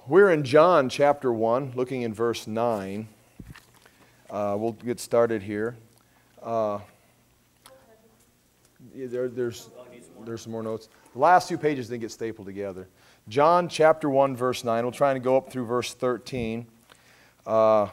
We're in John chapter 1, looking in verse 9. We'll get started here. There's some more notes. The last few pages didn't get stapled together. John chapter 1, verse 9. We'll try and go up through verse 13. As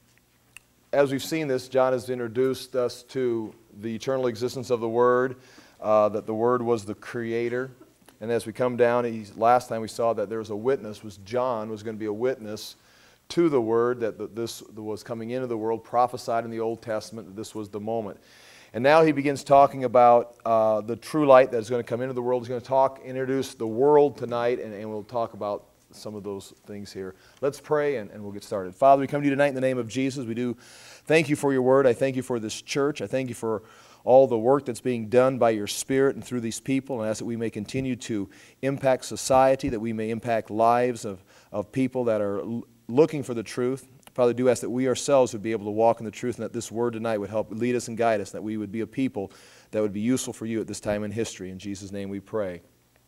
we've seen this, John has introduced us to the eternal existence of the Word, that the Word was the Creator. And as we come down, last time we saw that there was a witness, John was going to be a witness to the Word, that this was coming into the world, prophesied in the Old Testament, that this was the moment. And now he begins talking about the true light that is going to come into the world. He's going to introduce the world tonight, and we'll talk about some of those things here. Let's pray, and we'll get started. Father, we come to you tonight in the name of Jesus. We do thank you for your Word. I thank you for this church. I thank you for all the work that's being done by your Spirit and through these people, and I ask that we may continue to impact society, that we may impact lives of people that are looking for the truth. Father, I do ask that we ourselves would be able to walk in the truth, and that this word tonight would help lead us and guide us, that we would be a people that would be useful for you at this time in history. In Jesus' name we pray.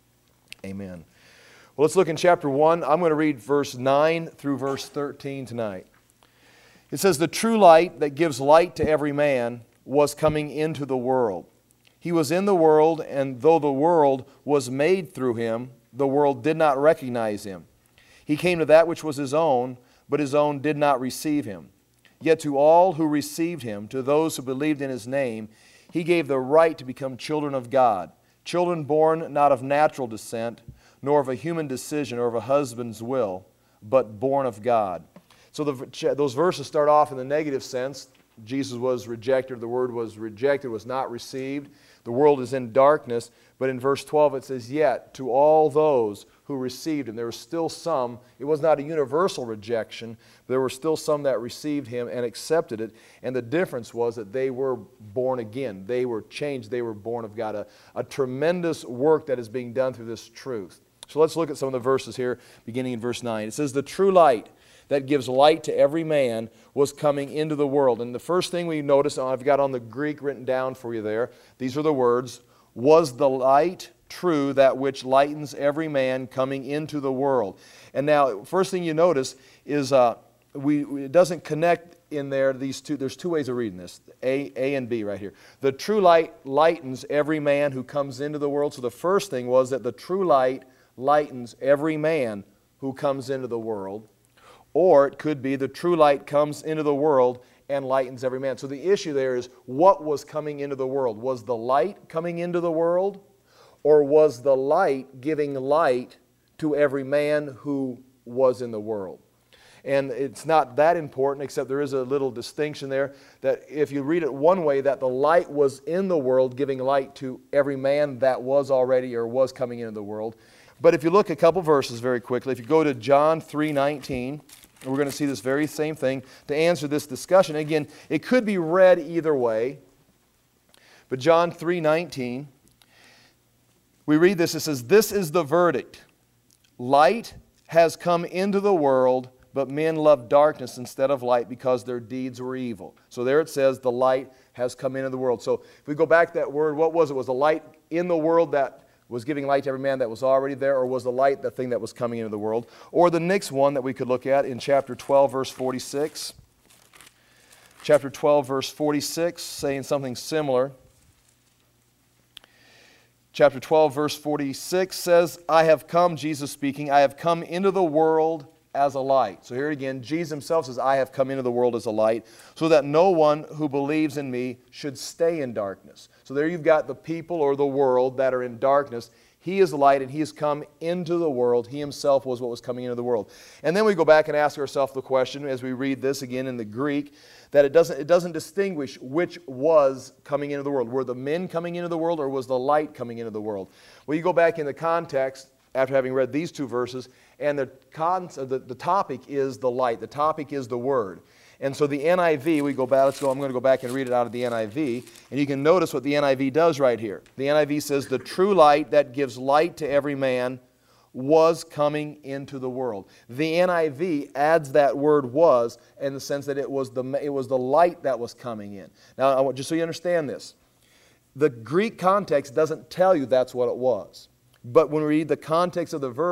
Amen. Well, let's look in chapter 1. I'm going to read verse 9 through verse 13 tonight. It says, "The true light that gives light to every man was coming into the world. He was in the world, and though the world was made through him, the world did not recognize him. He came to that which was his own, but his own did not receive him. Yet to all who received him, to those who believed in his name, he gave the right to become children of God, children born not of natural descent, nor of a human decision or of a husband's will, but born of God." So those verses start off in the negative sense. Jesus was rejected, the Word was rejected, was not received. The world is in darkness. But in verse 12 it says, "Yet to all those who received him." There were still some. It was not a universal rejection. There were still some that received him and accepted it. And the difference was that they were born again. They were changed. They were born of God. A tremendous work that is being done through this truth. So let's look at some of the verses here, beginning in verse 9. It says, "The true light that gives light to every man was coming into the world." And the first thing we notice, I've got on the Greek written down for you there, these are the words, "Was the light true, that which lightens every man coming into the world?" And now, first thing you notice is it doesn't connect in there, these two. There's two ways of reading this, A and B right here. The true light lightens every man who comes into the world. So the first thing was that the true light lightens every man who comes into the world. Or it could be the true light comes into the world and lightens every man. So the issue there is, what was coming into the world? Was the light coming into the world? Or was the light giving light to every man who was in the world? And it's not that important, except there is a little distinction there, that if you read it one way, that the light was in the world giving light to every man that was already or was coming into the world. But if you look a couple verses very quickly, if you go to John 3:19, we're going to see this very same thing to answer this discussion. Again, it could be read either way. But John 3:19, we read this. It says, "This is the verdict. Light has come into the world, but men love darkness instead of light because their deeds were evil." So there it says, the light has come into the world. So if we go back to that word, what was it? Was the light in the world that was giving light to every man that was already there, or was the light the thing that was coming into the world? Or the next one that we could look at in chapter 12, verse 46. Chapter 12, verse 46, saying something similar. Chapter 12, verse 46 says, "I have come," Jesus speaking, "I have come into the world as a light." So here again, Jesus himself says, "I have come into the world as a light, so that no one who believes in me should stay in darkness." So there you've got the people or the world that are in darkness. He is the light, and he has come into the world. He himself was what was coming into the world. And then we go back and ask ourselves the question, as we read this again in the Greek, that it doesn't distinguish which was coming into the world. Were the men coming into the world, or was the light coming into the world? Well, you go back in the context, after having read these two verses, and the topic is the light. The topic is the Word. And so the NIV, I'm going to go back and read it out of the NIV, and you can notice what the NIV does right here. The NIV says, "The true light that gives light to every man was coming into the world." The NIV adds that word "was" in the sense that it was the light that was coming in. Now, just so you understand this, the Greek context doesn't tell you that's what it was. But when we read the context of the verse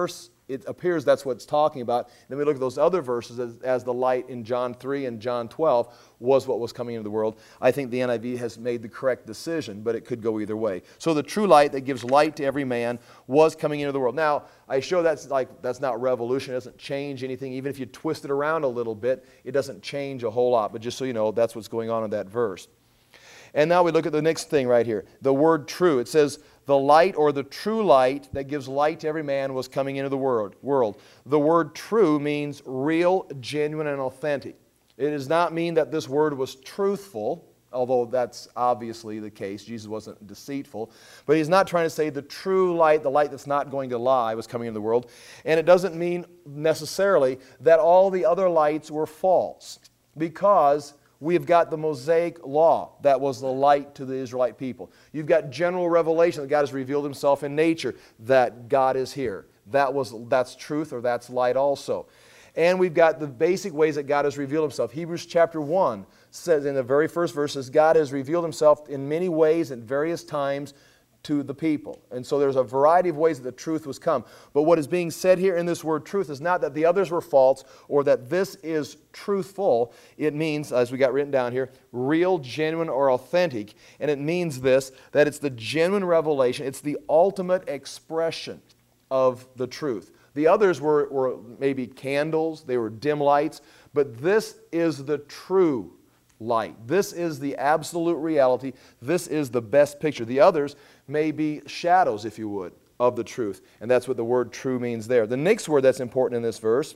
it appears that's what it's talking about. Then we look at those other verses as the light in John 3 and John 12 was what was coming into the world. I think the NIV has made the correct decision, but it could go either way. So the true light that gives light to every man was coming into the world. Now, I show that's not revolution. It doesn't change anything. Even if you twist it around a little bit, it doesn't change a whole lot. But just so you know, that's what's going on in that verse. And now we look at the next thing right here. The word true. It says, the light or the true light that gives light to every man was coming into the world. The word true means real, genuine, and authentic. It does not mean that this word was truthful, although that's obviously the case. Jesus wasn't deceitful. But he's not trying to say the true light, the light that's not going to lie, was coming into the world. And it doesn't mean necessarily that all the other lights were false, because we've got the Mosaic law that was the light to the Israelite people. You've got general revelation that God has revealed himself in nature, that God is here. That's truth, or that's light also. And we've got the basic ways that God has revealed himself. Hebrews chapter 1 says in the very first verses, God has revealed himself in many ways at various times to the people. And so there's a variety of ways that the truth was come. But what is being said here in this word truth is not that the others were false or that this is truthful. It means, as we got written down here, real, genuine, or authentic. And it means this, that it's the genuine revelation. It's the ultimate expression of the truth. The others were maybe candles. They were dim lights. But this is the true light. This is the absolute reality. This is the best picture. The others may be shadows, if you would, of the truth. And that's what the word true means there. The next word that's important in this verse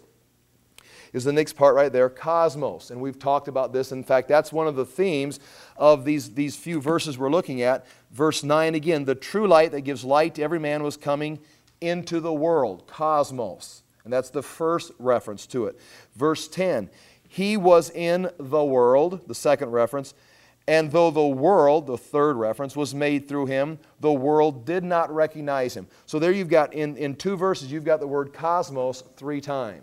is the next part right there, cosmos. And we've talked about this. In fact, that's one of the themes of these few verses we're looking at. Verse 9 again, the true light that gives light to every man was coming into the world, cosmos. And that's the first reference to it. Verse 10, he was in the world, the second reference, and though the world, the third reference, was made through him, the world did not recognize him. So there you've got, in two verses, you've got the word cosmos four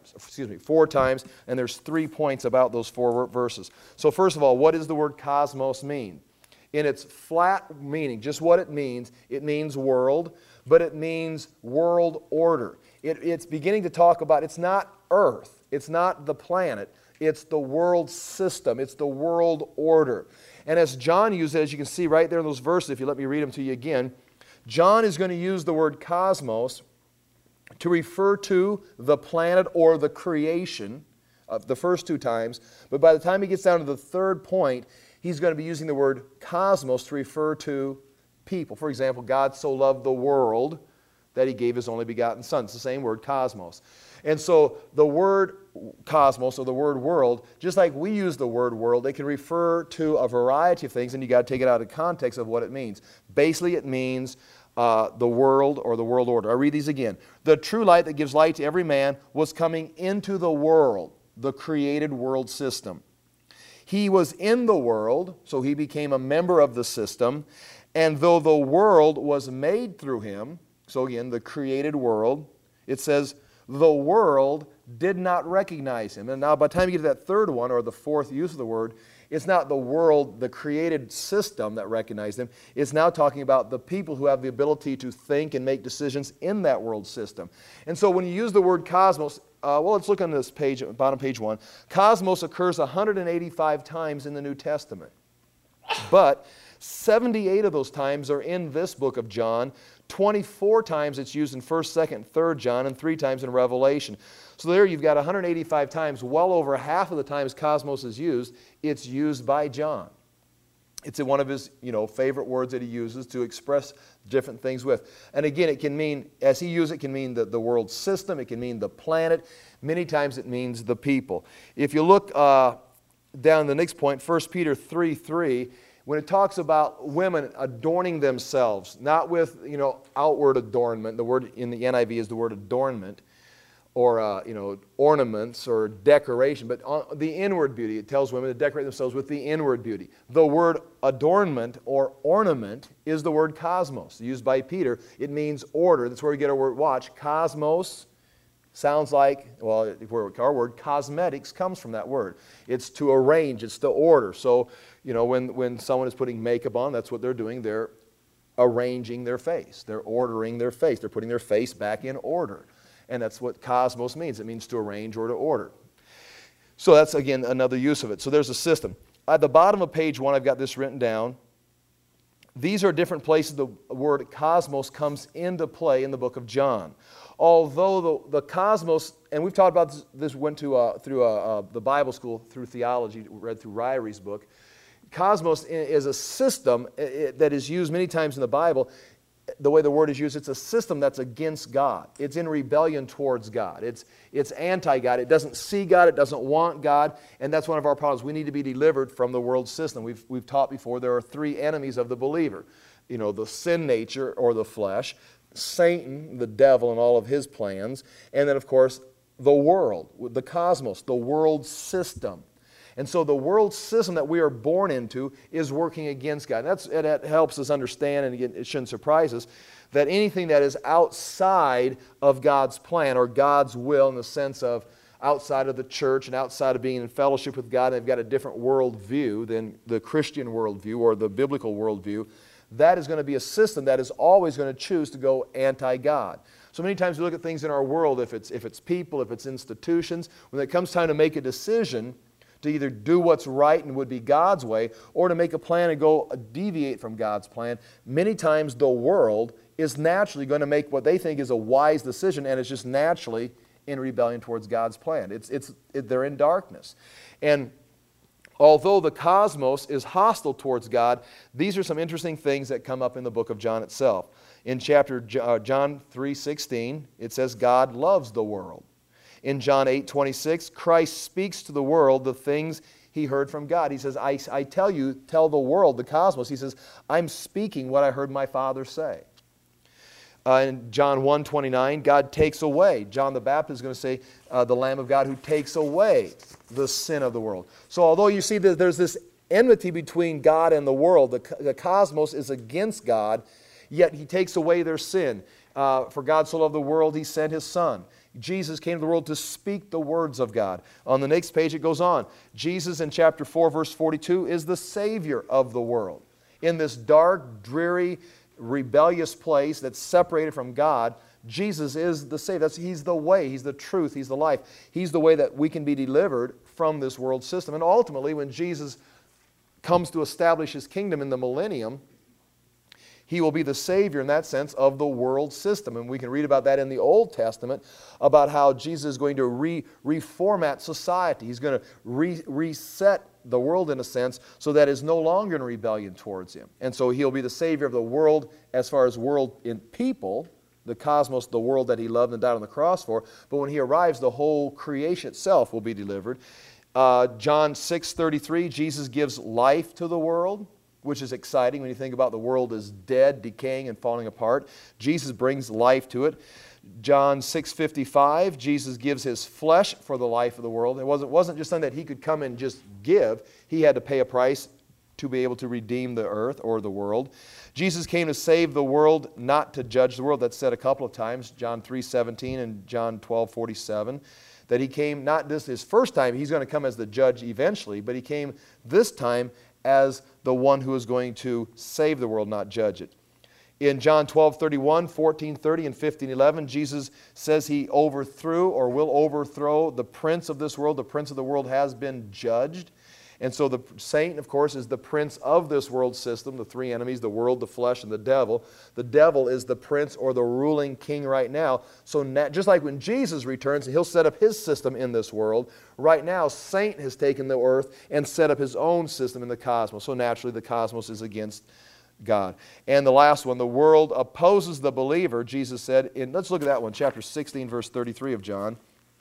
times, and there's 3 points about those 4 verses. So first of all, what does the word cosmos mean? In its flat meaning, just what it means world, but it means world order. It's beginning to talk about, it's not Earth, it's not the planet, it's the world system, it's the world order. And as John used it, as you can see right there in those verses, if you let me read them to you again, John is going to use the word cosmos to refer to the planet or the creation the first 2 times. But by the time he gets down to the third point, he's going to be using the word cosmos to refer to people. For example, God so loved the world that he gave his only begotten Son. It's the same word, cosmos. And so the word cosmos, or the word world, just like we use the word world, it can refer to a variety of things, and you've got to take it out of context of what it means. Basically, it means the world or the world order. I read these again. The true light that gives light to every man was coming into the world, the created world system. He was in the world, so he became a member of the system, and though the world was made through him, so again, the created world, it says, the world did not recognize him. And now by the time you get to that third one, or the fourth use of the word, it's not the world, the created system that recognized him. It's now talking about the people who have the ability to think and make decisions in that world system. And so when you use the word cosmos, well, let's look on this page, bottom page 1. Cosmos occurs 185 times in the New Testament. But 78 of those times are in this book of John. 24 times it's used in 1st, 2nd, and 3rd John, and 3 times in Revelation. So there you've got 185 times, well over half of the times cosmos is used, it's used by John. It's one of his, favorite words that he uses to express different things with. And again, it can mean, as he uses it, can mean the world system, it can mean the planet. Many times it means the people. If you look down the next point, 1 Peter 3:3, when it talks about women adorning themselves, not with, outward adornment, the word in the NIV is the word adornment, or, ornaments or decoration, but the inward beauty. It tells women to decorate themselves with the inward beauty. The word adornment or ornament is the word cosmos, used by Peter. It means order. That's where we get our word watch. Cosmos sounds like, well, our word cosmetics comes from that word. It's to arrange, it's to order. So, when someone is putting makeup on, that's what they're doing. They're arranging their face. They're ordering their face. They're putting their face back in order. And that's what cosmos means. It means to arrange or to order. So that's, again, another use of it. So there's a system. At the bottom of page 1, I've got this written down. These are different places the word cosmos comes into play in the book of John. Although the cosmos, and we've talked about this went to through the Bible school, through theology, read through Ryrie's book. Cosmos is a system that is used many times in the Bible. The way the word is used, it's a system that's against God. It's in rebellion towards God. It's anti-God. It doesn't see God. It doesn't want God. And that's one of our problems. We need to be delivered from the world system. We've taught before there are 3 enemies of the believer. You know, the sin nature or the flesh, Satan, the devil, and all of his plans, and then, of course, the world, the cosmos, the world system. And so the world system that we are born into is working against God. And that helps us understand, and again, it shouldn't surprise us, that anything that is outside of God's plan or God's will in the sense of outside of the church and outside of being in fellowship with God, and they've got a different worldview than the Christian worldview or the biblical worldview, that is going to be a system that is always going to choose to go anti-God. So many times we look at things in our world, if it's people, if it's institutions, when it comes time to make a decision to either do what's right and would be God's way, or to make a plan and go deviate from God's plan, many times the world is naturally going to make what they think is a wise decision, and it's just naturally in rebellion towards God's plan. They're in darkness. And although the cosmos is hostile towards God, these are some interesting things that come up in the book of John itself. In chapter John 3:16, it says, God loves the world. In John 8:26, Christ speaks to the world the things he heard from God. He says, I tell the world, the cosmos, he says, I'm speaking what I heard my Father say. In John 1:29, God takes away. John the Baptist is going to say, the Lamb of God who takes away the sin of the world. So although you see that there's this enmity between God and the world, the cosmos is against God, yet he takes away their sin. For God so loved the world, he sent his Son. Jesus came to the world to speak the words of God. On the next page it goes on. Jesus in chapter 4 verse 42 is the Savior of the world. In this dark, dreary, rebellious place that's separated from God, Jesus is the Savior. He's the way, He's the truth, He's the life. He's the way that we can be delivered from this world system. And ultimately when Jesus comes to establish His kingdom in the millennium, He will be the Savior in that sense of the world system. And we can read about that in the Old Testament, about how Jesus is going to reformat society. He's going to reset the world in a sense so that it's no longer in rebellion towards Him. And so He'll be the Savior of the world as far as world in people, the cosmos, the world that He loved and died on the cross for. But when He arrives, the whole creation itself will be delivered. John 6:33, Jesus gives life to the world, which is exciting when you think about the world as dead, decaying, and falling apart. Jesus brings life to it. John 6:55, Jesus gives His flesh for the life of the world. It wasn't just something that He could come and just give. He had to pay a price to be able to redeem the earth or the world. Jesus came to save the world, not to judge the world. That's said a couple of times, John 3:17 and John 12:47. That He came, not this His first time, He's going to come as the judge eventually, but He came this time as the one who is going to save the world, not judge it. In John 12:31, 14:30, and 15:11, Jesus says He overthrew or will overthrow the prince of this world. The prince of the world has been judged. And so the Satan, of course, is the prince of this world system, the 3 enemies, the world, the flesh, and the devil. The devil is the prince or the ruling king right now. So just like when Jesus returns, He'll set up His system in this world. Right now, Satan has taken the earth and set up his own system in the cosmos. So naturally, the cosmos is against God. And the last one, the world opposes the believer, Jesus said, let's look at that one, chapter 16, verse 33 of John.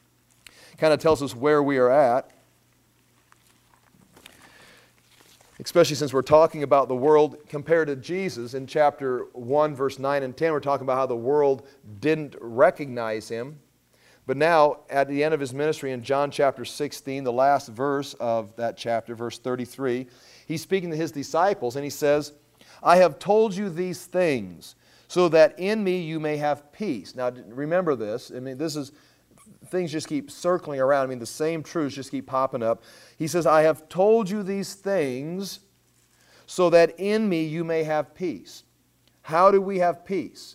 Kind of tells us where we are at. Especially since we're talking about the world compared to Jesus. In chapter 1, verse 9 and 10, we're talking about how the world didn't recognize Him. But now, at the end of His ministry in John chapter 16, the last verse of that chapter, verse 33, He's speaking to His disciples and He says, I have told you these things so that in Me you may have peace. Now, remember this. I mean, things just keep circling around. I mean, the same truths just keep popping up. He says, I have told you these things so that in Me you may have peace. How do we have peace?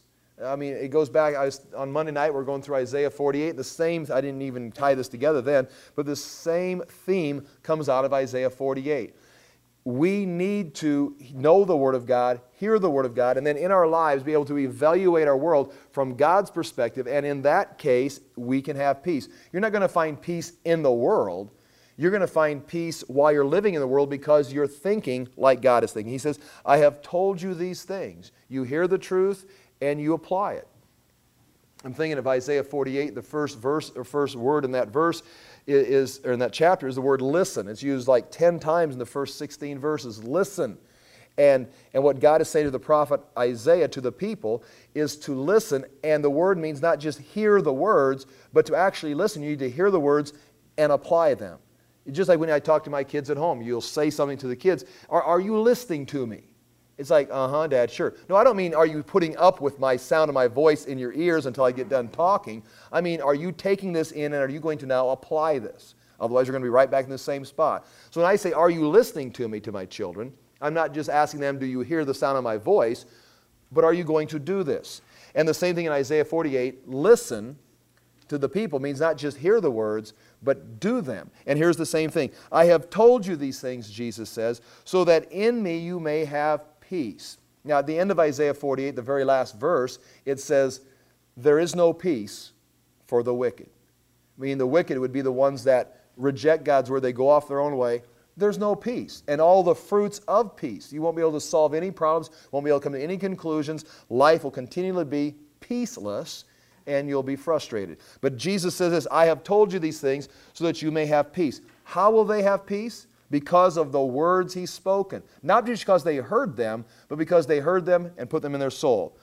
I mean, it goes back, on Monday night, we're going through Isaiah 48. The same, I didn't even tie this together then, but the same theme comes out of Isaiah 48. We need to know the Word of God, hear the Word of God, and then in our lives be able to evaluate our world from God's perspective, and in that case, we can have peace. You're not going to find peace in the world. You're going to find peace while you're living in the world because you're thinking like God is thinking. He says, I have told you these things. You hear the truth and you apply it. I'm thinking of Isaiah 48, the first verse or first word in that verse or in that chapter is the word listen. It's used like 10 times in the first 16 verses. Listen. And what God is saying to the prophet Isaiah, to the people, is to listen. And the word means not just hear the words, but to actually listen. You need to hear the words and apply them. Just like when I talk to my kids at home, you'll say something to the kids, are you listening to me? It's like, uh-huh, Dad, sure. No, I don't mean are you putting up with my sound of my voice in your ears until I get done talking. I mean, are you taking this in and are you going to now apply this? Otherwise, you're going to be right back in the same spot. So when I say, are you listening to me, to my children, I'm not just asking them, do you hear the sound of my voice, but are you going to do this? And the same thing in Isaiah 48, listen to the people means not just hear the words, but do them. And here's the same thing. I have told you these things, Jesus says, so that in me you may have peace. Now, at the end of Isaiah 48, the very last verse, it says, there is no peace for the wicked. Meaning the wicked would be the ones that reject God's word, they go off their own way. There's no peace. And all the fruits of peace. You won't be able to solve any problems, won't be able to come to any conclusions. Life will continually be peaceless, and you'll be frustrated. But Jesus says this, I have told you these things so that you may have peace. How will they have peace? Because of the words He's spoken. Not just because they heard them, but because they heard them and put them in their soul.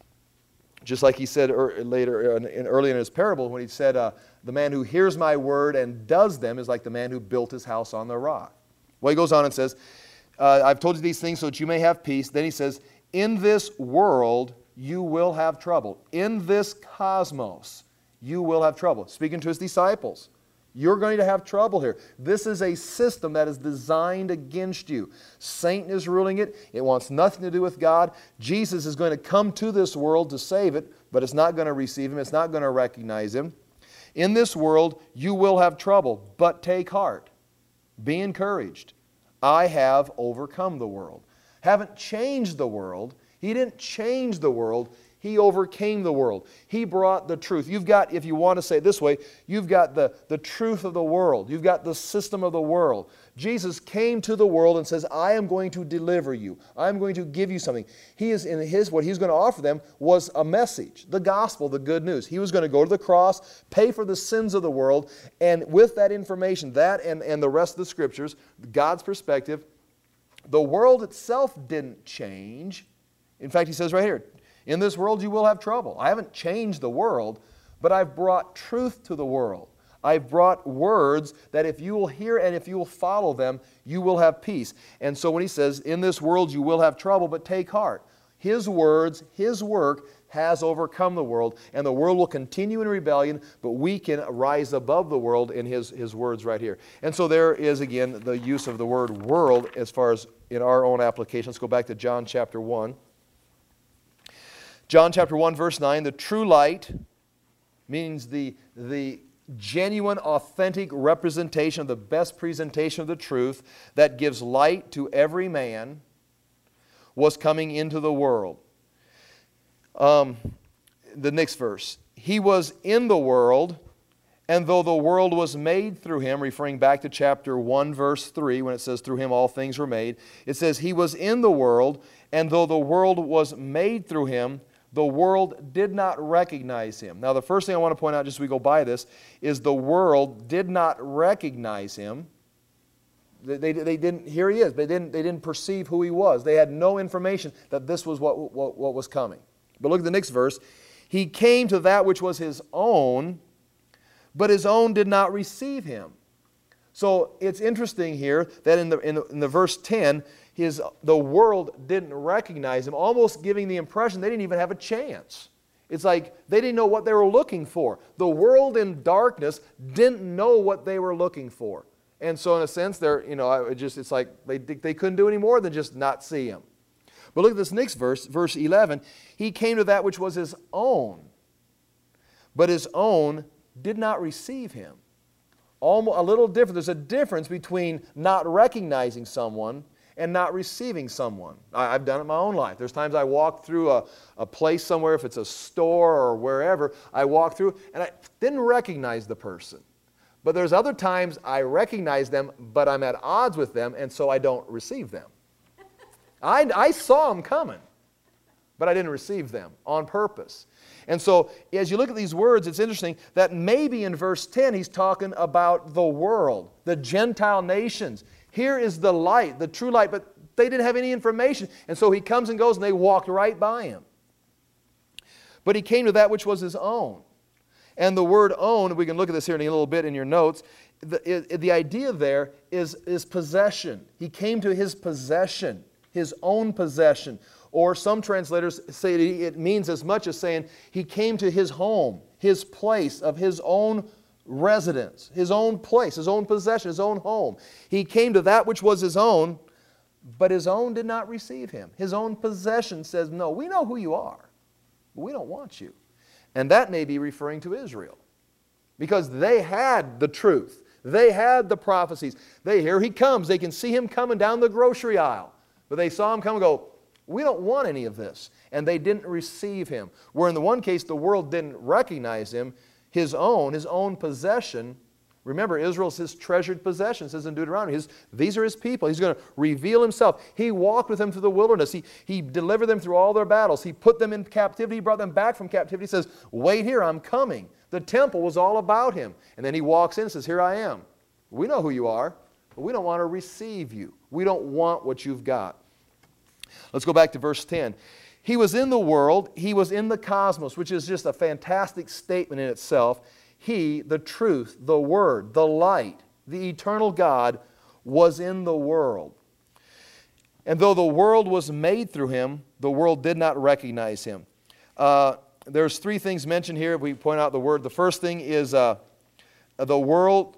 Just like He said earlier in His parable when He said, the man who hears my word and does them is like the man who built his house on the rock. Well, He goes on and says, I've told you these things so that you may have peace. Then He says, in this world you will have trouble. In this cosmos you will have trouble. Speaking to His disciples. You're going to have trouble here. This is a system that is designed against you. Satan is ruling it. It wants nothing to do with God. Jesus is going to come to this world to save it, but it's not going to receive Him. It's not going to recognize Him. In this world, you will have trouble, but take heart. Be encouraged. I have overcome the world. Haven't changed the world. He didn't change the world. He overcame the world. He brought the truth. You've got, if you want to say it this way, you've got the truth of the world. You've got the system of the world. Jesus came to the world and says, I am going to deliver you. I'm going to give you something. He is in what He's going to offer them was a message, the gospel, the good news. He was going to go to the cross, pay for the sins of the world, and with that information, that and the rest of the Scriptures, God's perspective, the world itself didn't change. In fact, He says right here, in this world you will have trouble. I haven't changed the world, but I've brought truth to the world. I've brought words that if you will hear and if you will follow them, you will have peace. And so when He says, in this world you will have trouble, but take heart. His words, His work has overcome the world, and the world will continue in rebellion, but we can rise above the world in His words right here. And so there is, again, the use of the word world as far as in our own application. Let's go back to John chapter 1. John chapter 1, verse 9, the true light means the genuine, authentic representation of the best presentation of the truth that gives light to every man was coming into the world. The next verse, He was in the world, and though the world was made through Him, referring back to chapter 1, verse 3, when it says, through Him all things were made, it says, He was in the world, and though the world was made through Him, the world did not recognize Him. Now, the first thing I want to point out, just as we go by this, is the world did not recognize Him. They didn't, here He is, they didn't perceive who He was. They had no information that this was what was coming. But look at the next verse. He came to that which was His own, but His own did not receive Him. So it's interesting here that in the verse 10, the world didn't recognize Him, almost giving the impression they didn't even have a chance. It's like they didn't know what they were looking for. The world in darkness didn't know what they were looking for. And so in a sense, it's like they couldn't do any more than just not see Him. But look at this next verse, verse 11. He came to that which was his own, but his own did not receive him. Almost, a little different. There's a difference between not recognizing someone and not receiving someone. I've done it in my own life. There's times I walk through a place somewhere, if it's a store or wherever, I walk through and I didn't recognize the person. But there's other times I recognize them, but I'm at odds with them, and so I don't receive them. I saw them coming, but I didn't receive them on purpose. And so as you look at these words, it's interesting that maybe in verse 10 he's talking about the world, the Gentile nations. Here is the light, the true light, but they didn't have any information. And so he comes and goes, and they walked right by him. But he came to that which was his own. And the word own, we can look at this here in a little bit in your notes, the idea there is possession. He came to his possession, his own possession. Or some translators say it means as much as saying he came to his home, his place of his own residence, his own place, his own possession, his own home. He came to that which was his own, but his own did not receive him. His own possession says, no, we know who you are, but we don't want you. And that may be referring to Israel, because they had the truth. They had the prophecies. Here he comes. They can see him coming down the grocery aisle. But they saw him come and go, we don't want any of this. And they didn't receive him. Where in the one case, the world didn't recognize him, his own possession. Remember, Israel's his treasured possession, it says in Deuteronomy. These are his people. He's going to reveal himself. He walked with them through the wilderness. He delivered them through all their battles. He put them in captivity. He brought them back from captivity. He says, wait here, I'm coming. The temple was all about him. And then he walks in and says, here I am. We know who you are, but we don't want to receive you. We don't want what you've got. Let's go back to verse 10. He was in the world. He was in the cosmos, which is just a fantastic statement in itself. He, the truth, the Word, the light, the eternal God, was in the world. And though the world was made through him, the world did not recognize him. There's three things mentioned here. We point out the Word. The first thing is the Word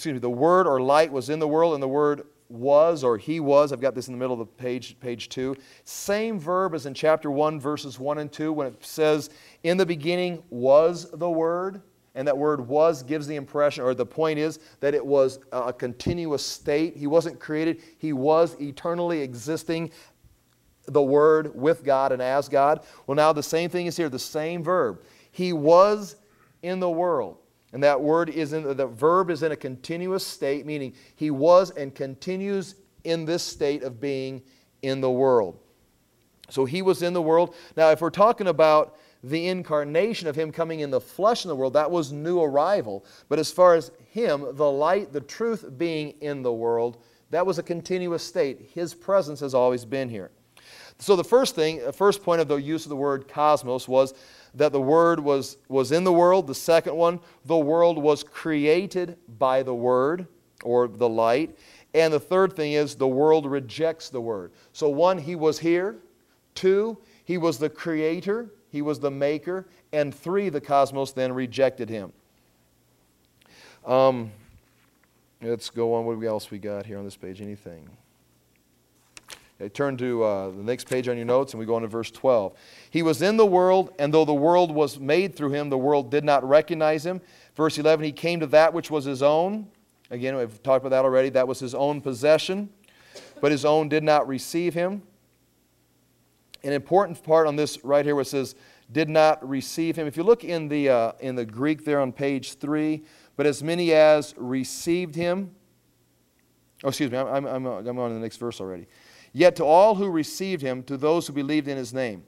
or light was in the world, and the Word was, or he was. I've got this in the middle of the page, page 2. Same verb as in chapter 1, verses 1 and 2, when it says, in the beginning was the Word. And that word was gives the impression, or the point is, that it was a continuous state. He wasn't created. He was eternally existing, the Word, with God and as God. Well, now the same thing is here, the same verb. He was in the world. And that word the verb is in a continuous state, meaning he was and continues in this state of being in the world. So he was in the world. Now, if we're talking about the incarnation of him coming in the flesh in the world, that was new arrival. But as far as him, the light, the truth being in the world, that was a continuous state. His presence has always been here. So the first point of the use of the word cosmos was that the Word was in the world. The second one, the world was created by the Word, or the light. And the third thing is the world rejects the Word. So one, he was here. Two, he was the creator. He was the maker. And three, the cosmos then rejected him. Let's go on. What else we got here on this page? Anything? Okay, turn to the next page on your notes, and we go on to verse 12. He was in the world, and though the world was made through him, the world did not recognize him. Verse 11, he came to that which was his own. Again, we've talked about that already. That was his own possession, but his own did not receive him. An important part on this right here where it says, did not receive him. If you look in the Greek there on page 3, but as many as received him. Oh, excuse me, I'm on the next verse already. Yet to all who received him, to those who believed in his name.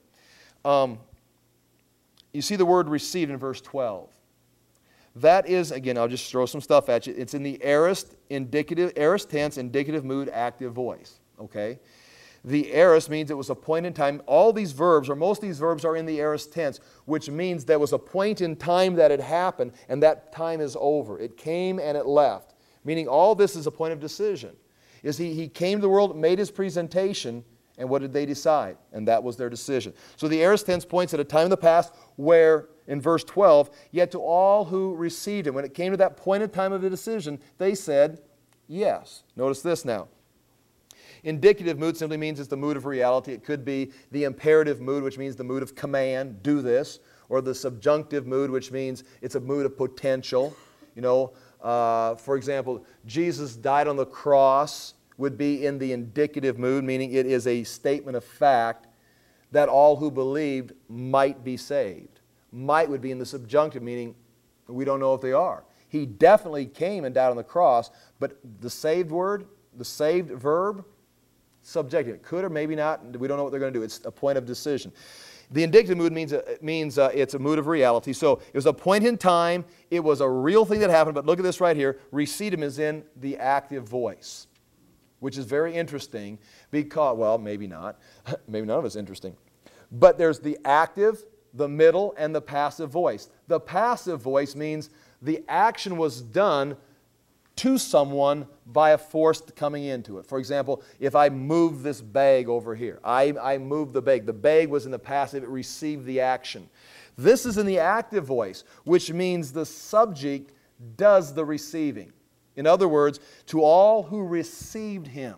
You see the word received in verse 12. That is, again, I'll just throw some stuff at you. It's in the aorist tense, indicative mood, active voice. Okay? The aorist means it was a point in time. All these verbs, or most of these verbs, are in the aorist tense, which means there was a point in time that it happened, and that time is over. It came and it left. Meaning all this is a point of decision. He came to the world, made his presentation, and what did they decide? And that was their decision. So the aorist tense points at a time in the past where, in verse 12, yet to all who received him, when it came to that point in time of the decision, they said, yes. Notice this now. Indicative mood simply means it's the mood of reality. It could be the imperative mood, which means the mood of command, do this, or the subjunctive mood, which means it's a mood of potential. You know, for example, Jesus died on the cross would be in the indicative mood, meaning it is a statement of fact that all who believed might be saved. Might would be in the subjunctive, meaning we don't know if they are. He definitely came and died on the cross, but the saved word, the saved verb, subjective. It could or maybe not. We don't know what they're going to do. It's a point of decision. The indicative mood means it's a mood of reality. So it was a point in time. It was a real thing that happened. But look at this right here. Received him is in the active voice, which is very interesting because, well, maybe not. Maybe none of it's interesting. But there's the active, the middle, and the passive voice. The passive voice means the action was done to someone by a force coming into it. For example, if I move this bag over here, I moved the bag. The bag was in the passive, it received the action. This is in the active voice, which means the subject does the receiving. In other words, to all who received him.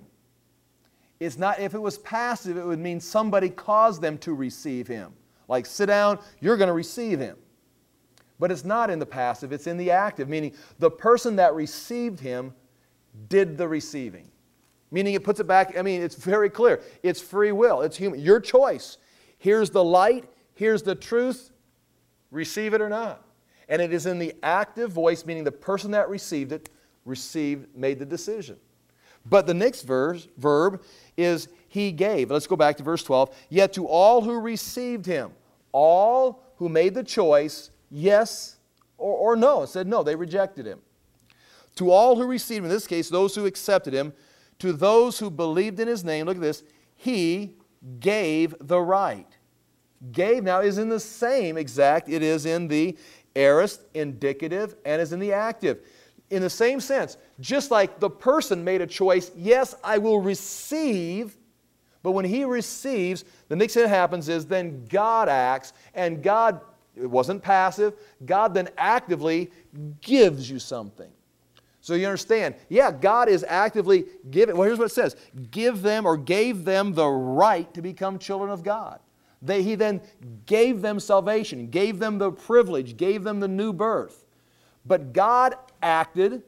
It's not, if it was passive, it would mean somebody caused them to receive him. Like, sit down, you're going to receive him. But it's not in the passive, it's in the active, meaning the person that received him did the receiving. Meaning it puts it back, I mean, it's very clear. It's free will, it's human, your choice. Here's the light, here's the truth, receive it or not. And it is in the active voice, meaning the person that received it, made the decision. But the next verb is he gave. Let's go back to verse 12. Yet to all who received him, all who made the choice, yes or no. It said no, they rejected him. To all who received him, in this case, those who accepted him, to those who believed in his name, look at this, he gave the right. Gave now is in the same exact, it is in the aorist, indicative, and is in the active. In the same sense, just like the person made a choice, yes, I will receive, but when he receives, the next thing that happens is then God acts, and God, it wasn't passive, God then actively gives you something. So you understand, yeah, God is actively giving. Well, here's what it says. Give them or gave them the right to become children of God. He then gave them salvation, gave them the privilege, gave them the new birth. But God acted,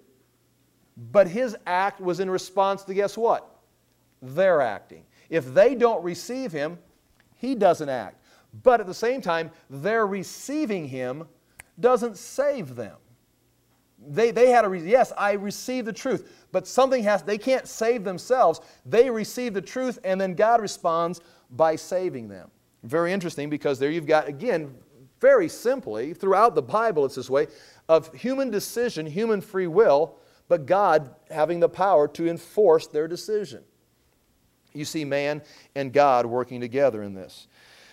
but his act was in response to, guess what? Their acting. If they don't receive him, he doesn't act. But at the same time, their receiving him doesn't save them. They had a reason. Yes, I received the truth, but they can't save themselves. They receive the truth, and then God responds by saving them. Very interesting, because there you've got, again, very simply, throughout the Bible it's this way, of human decision, human free will, but God having the power to enforce their decision. You see man and God working together in this.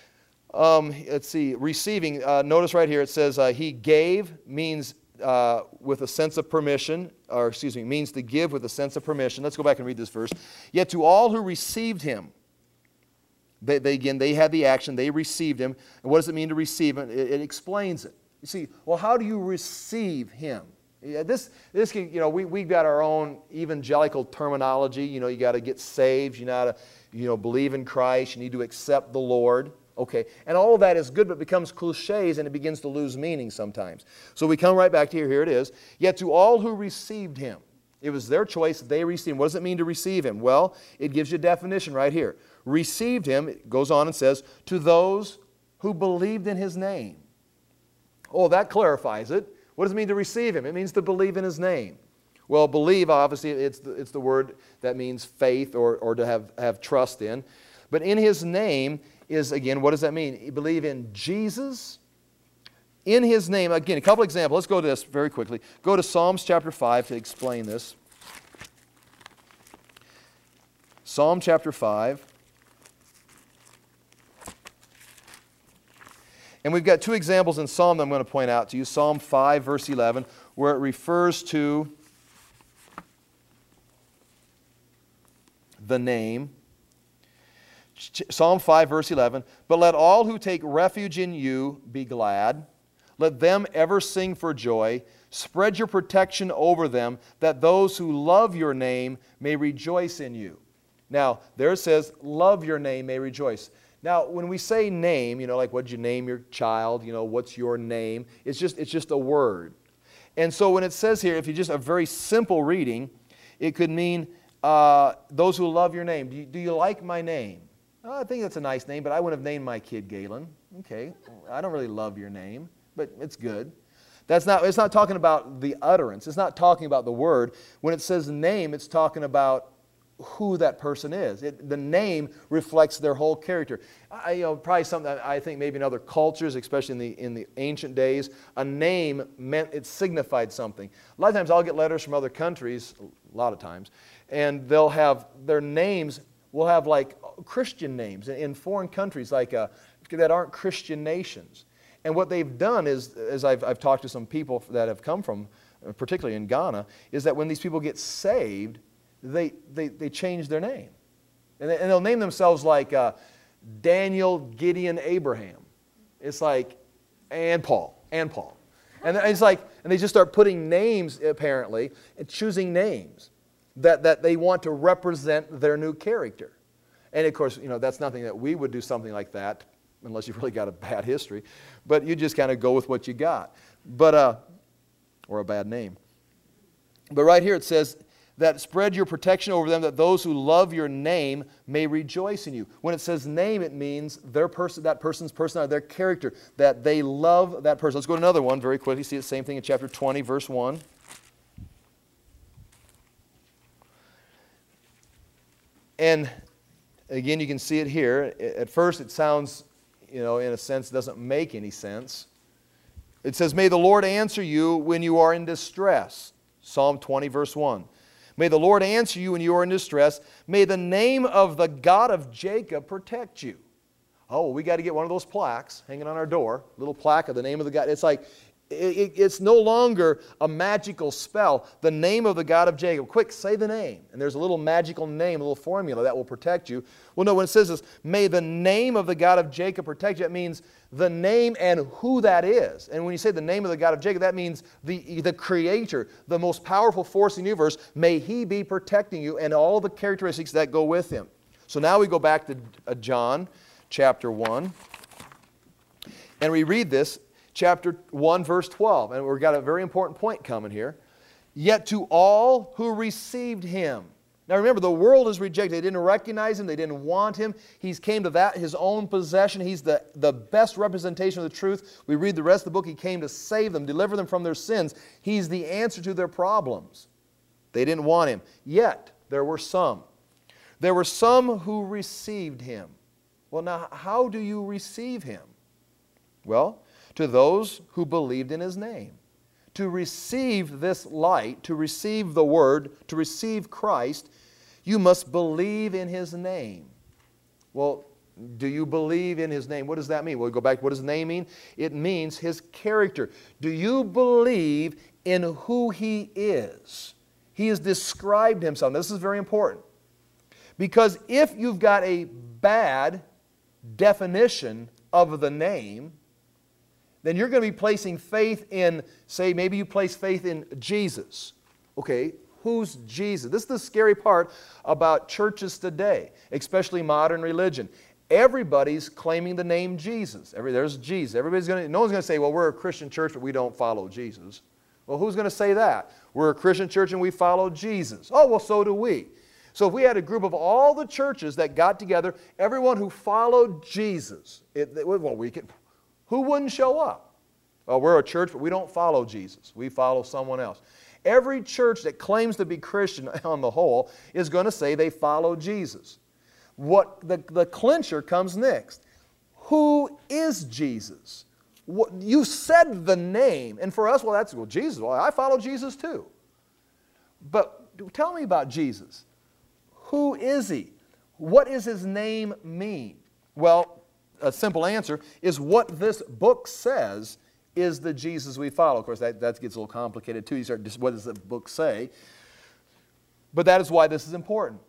Let's see, receiving, notice right here it says he gave means with a sense of permission, or excuse me, means to give with a sense of permission. Let's go back and read this verse. Yet to all who received him, they had the action, they received him. And what does it mean to receive him? It explains it. You see, well, how do you receive him? This you know, we've got our own evangelical terminology. You know, you got to get saved. You got to, believe in Christ. You need to accept the Lord. Okay, and all of that is good, but it becomes cliches and it begins to lose meaning sometimes. So we come right back to here. Here it is. Yet to all who received him, it was their choice. They received him. What does it mean to receive him? Well, it gives you a definition right here. Received him, it goes on and says, to those who believed in his name. Oh, that clarifies it. What does it mean to receive him? It means to believe in his name. Well, believe, obviously, it's the word that means faith or to have trust in. But in his name is, again, what does that mean? You believe in Jesus. In his name, again, a couple examples. Let's go to this very quickly. Go to Psalms chapter 5 to explain this. Psalm chapter 5. And we've got two examples in Psalm that I'm going to point out to you. Psalm 5, verse 11, where it refers to the name. Psalm 5, verse 11, but let all who take refuge in you be glad. Let them ever sing for joy. Spread your protection over them, that those who love your name may rejoice in you. Now, there it says, love your name may rejoice. Now, when we say name, like what'd you name your child, what's your name? It's just a word. And so when it says here, if you just a very simple reading, it could mean those who love your name. Do you like my name? Oh, I think that's a nice name, but I wouldn't have named my kid Galen. Okay, I don't really love your name, but it's good. It's not talking about the utterance. It's not talking about the word. When it says name, it's talking about who that person is. The name reflects their whole character. Probably something that I think maybe in other cultures, especially in the ancient days, a name meant it signified something. A lot of times I'll get letters from other countries, a lot of times, and they'll have their names will have like Christian names in foreign countries like that aren't Christian nations. And what they've done is, as I've talked to some people that have come from, particularly in Ghana, is that when these people get saved, they change their name. And they'll name themselves like Daniel, Gideon, Abraham. It's like, and Paul. And it's like, and they just start putting names, apparently, and choosing names that they want to represent their new character. And of course, that's nothing that we would do something like that, unless you've really got a bad history. But you just kind of go with what you got. But, or a bad name. But right here it says, that spread your protection over them, that those who love your name may rejoice in you. When it says name, it means that person's personality, their character, that they love that person. Let's go to another one very quickly. See the same thing in chapter 20, verse 1. And again, you can see it here. At first, it sounds, in a sense, doesn't make any sense. It says, may the Lord answer you when you are in distress. Psalm 20, verse 1. May the Lord answer you when you are in distress. May the name of the God of Jacob protect you. Oh, we got to get one of those plaques hanging on our door. Little plaque of the name of the God. It's like, it's no longer a magical spell. The name of the God of Jacob. Quick, say the name. And there's a little magical name, a little formula that will protect you. Well, no, when it says this, may the name of the God of Jacob protect you, it means the name and who that is. And when you say the name of the God of Jacob, that means the Creator, the most powerful force in the universe. May He be protecting you and all the characteristics that go with Him. So now we go back to John chapter 1. And we read this. Chapter 1, verse 12. And we've got a very important point coming here. Yet to all who received Him. Now remember, the world is rejected. They didn't recognize Him. They didn't want Him. He's came to His own possession. He's the best representation of the truth. We read the rest of the book. He came to save them, deliver them from their sins. He's the answer to their problems. They didn't want Him. Yet there were some. There were some who received Him. Well, now, how do you receive Him? Well, to those who believed in His name. To receive this light, to receive the Word, to receive Christ, you must believe in His name. Well, do you believe in His name? What does that mean? Well, we go back to what does name mean? It means His character. Do you believe in who He is? He has described Himself. Now, this is very important. Because if you've got a bad definition of the name, then you're going to be placing faith in, say, maybe you place faith in Jesus. Okay, who's Jesus? This is the scary part about churches today, especially modern religion. Everybody's claiming the name Jesus. There's Jesus. No one's going to say, well, we're a Christian church, but we don't follow Jesus. Well, who's going to say that? We're a Christian church and we follow Jesus. Oh, well, so do we. So if we had a group of all the churches that got together, everyone who followed Jesus, who wouldn't show up? Well, we're a church, but we don't follow Jesus. We follow someone else. Every church that claims to be Christian on the whole is going to say they follow Jesus. What the clincher comes next. Who is Jesus? You said the name. And for us, well, Jesus. Well, I follow Jesus too. But tell me about Jesus. Who is He? What does His name mean? Well, a simple answer is what this book says is the Jesus we follow. Of course, that gets a little complicated too. You start, what does the book say? But that is why this is important.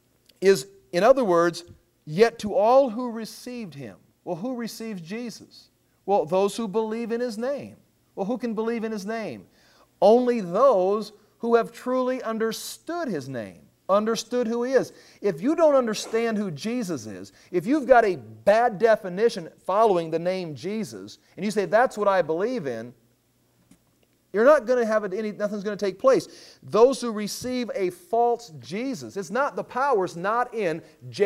In other words, yet to all who received Him. Well, who receives Jesus? Well, those who believe in His name. Well, who can believe in His name? Only those who have truly understood His name. understood who He is. If you don't understand who Jesus is, if you've got a bad definition following the name Jesus, and you say, that's what I believe in, you're not going to have nothing's going to take place. Those who receive a false Jesus, it's not, the power's not in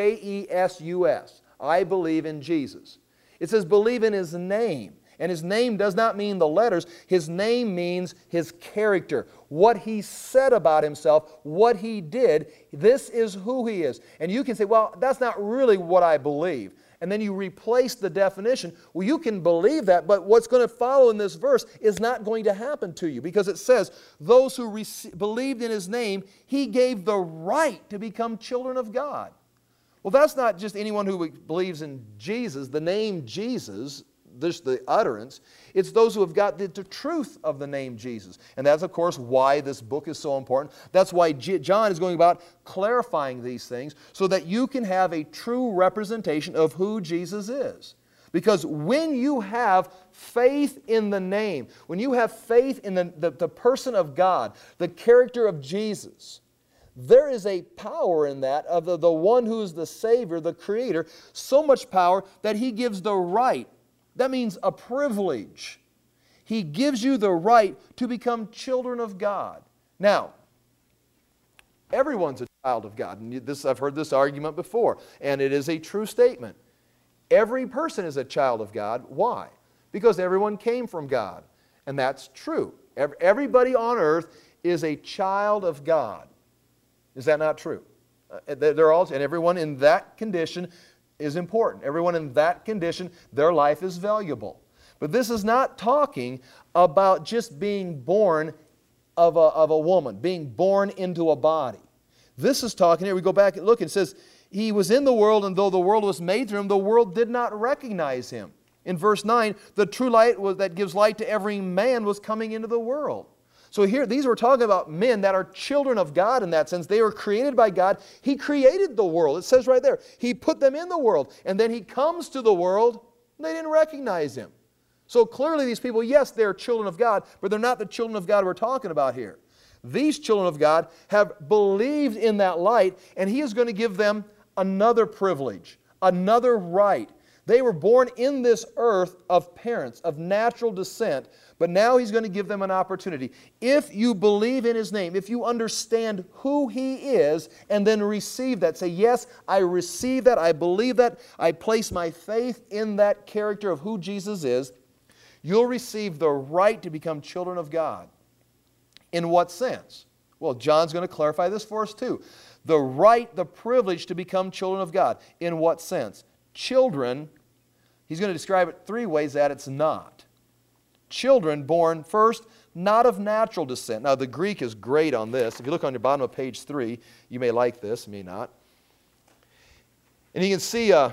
J-E-S-U-S. I believe in Jesus. It says believe in His name. And His name does not mean the letters. His name means His character. What He said about Himself, what He did, this is who He is. And you can say, well, that's not really what I believe. And then you replace the definition. Well, you can believe that, but what's going to follow in this verse is not going to happen to you, because it says, those who believed in His name, He gave the right to become children of God. Well, that's not just anyone who believes in Jesus, the name Jesus, just the utterance. It's those who have got the truth of the name Jesus. And that's, of course, why this book is so important. That's why John is going about clarifying these things, so that you can have a true representation of who Jesus is. Because when you have faith in the name, when you have faith in the person of God, the character of Jesus, there is a power in that of the one who is the Savior, the Creator, so much power that He gives the right. That means a privilege. He gives you the right to become children of God. Now, everyone's a child of God. And I've heard this argument before, and it is a true statement. Every person is a child of God. Why? Because everyone came from God. And that's true. Everybody on earth is a child of God. Is that not true? They're all, and everyone in that condition is important. Everyone in that condition, their life is valuable. But this is not talking about just being born of a woman, being born into a body. This is talking, here we go back and look, it says, He was in the world, and though the world was made through Him, the world did not recognize Him. In verse 9, the true light that gives light to every man was coming into the world. So here, these were talking about men that are children of God in that sense. They were created by God. He created the world. It says right there, He put them in the world. And then He comes to the world, and they didn't recognize Him. So clearly these people, yes, they're children of God, but they're not the children of God we're talking about here. These children of God have believed in that light, and He is going to give them another privilege, another right. They were born in this earth of parents, of natural descent, but now He's going to give them an opportunity. If you believe in His name, if you understand who He is, and then receive that, say, yes, I receive that, I believe that, I place my faith in that character of who Jesus is, you'll receive the right to become children of God. In what sense? Well, John's going to clarify this for us too. The right, the privilege to become children of God. In what sense? Children, he's going to describe it three ways that it's not. Children born, first, not of natural descent. Now, the Greek is great on this. If you look on your bottom of page 3, you may like this, may not. And you can see in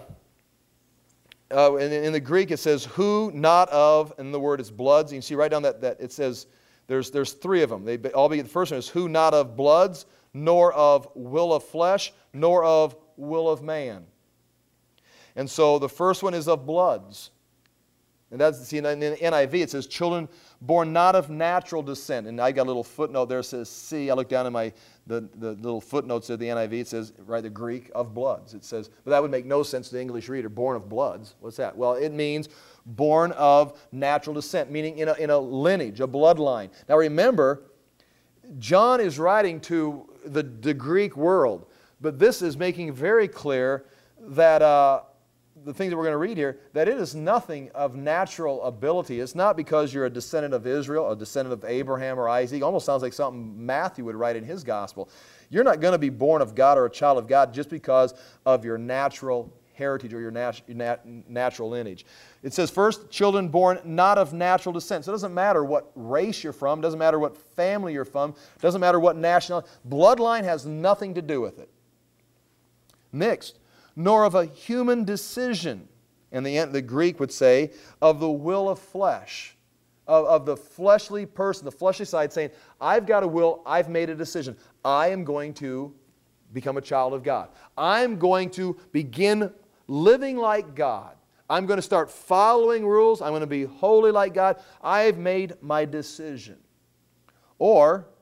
the Greek it says, who, not of, and the word is bloods. You can see right down that it says, there's three of them. They all begin, the first one is who, not of bloods, nor of will of flesh, nor of will of man. And so the first one is of bloods. And that's, see, in the NIV it says children born not of natural descent. And I got a little footnote there that says see. I look down in the little footnotes of the NIV. It says, right, the Greek, of bloods. It says, but that would make no sense to the English reader. Born of bloods. What's that? Well, it means born of natural descent, meaning in a lineage, a bloodline. Now remember, John is writing to the Greek world, but this is making very clear that the things that we're going to read here, that it is nothing of natural ability. It's not because you're a descendant of Israel, a descendant of Abraham or Isaac. It almost sounds like something Matthew would write in his gospel. You're not going to be born of God or a child of God just because of your natural heritage or your natural lineage. It says first, children born not of natural descent. So it doesn't matter what race you're from, doesn't matter what family you're from, doesn't matter what nationality. Bloodline has nothing to do with it. Next, nor of a human decision. And the Greek would say, of the will of flesh. Of the fleshly person, the fleshly side saying, I've got a will, I've made a decision. I am going to become a child of God. I'm going to begin living like God. I'm going to start following rules. I'm going to be holy like God. I've made my decision. Or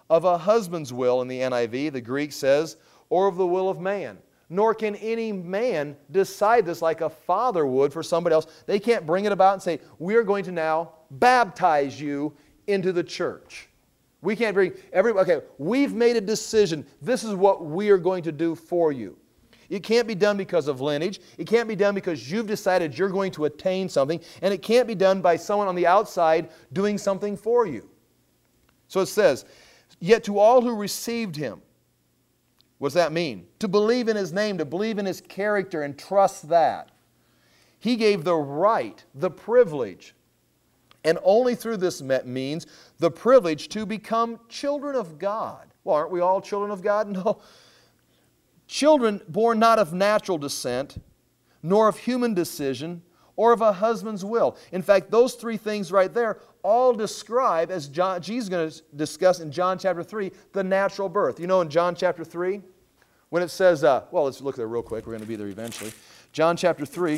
of a husband's will in the NIV, the Greek says, or of the will of man. Nor can any man decide this like a father would for somebody else. They can't bring it about and say, we're going to now baptize you into the church. We can't bring okay, we've made a decision. This is what we are going to do for you. It can't be done because of lineage. It can't be done because you've decided you're going to attain something. And it can't be done by someone on the outside doing something for you. So it says, yet to all who received Him. What does that mean? To believe in His name, to believe in His character and trust that. He gave the right, the privilege, and only through this means, the privilege to become children of God. Well, aren't we all children of God? No. Children born not of natural descent, nor of human decision, or of a husband's will. In fact, those three things right there all describe, as Jesus is going to discuss in John chapter 3, the natural birth. You know, in John chapter 3, when it says, well, let's look there real quick. We're going to be there eventually. John chapter 3,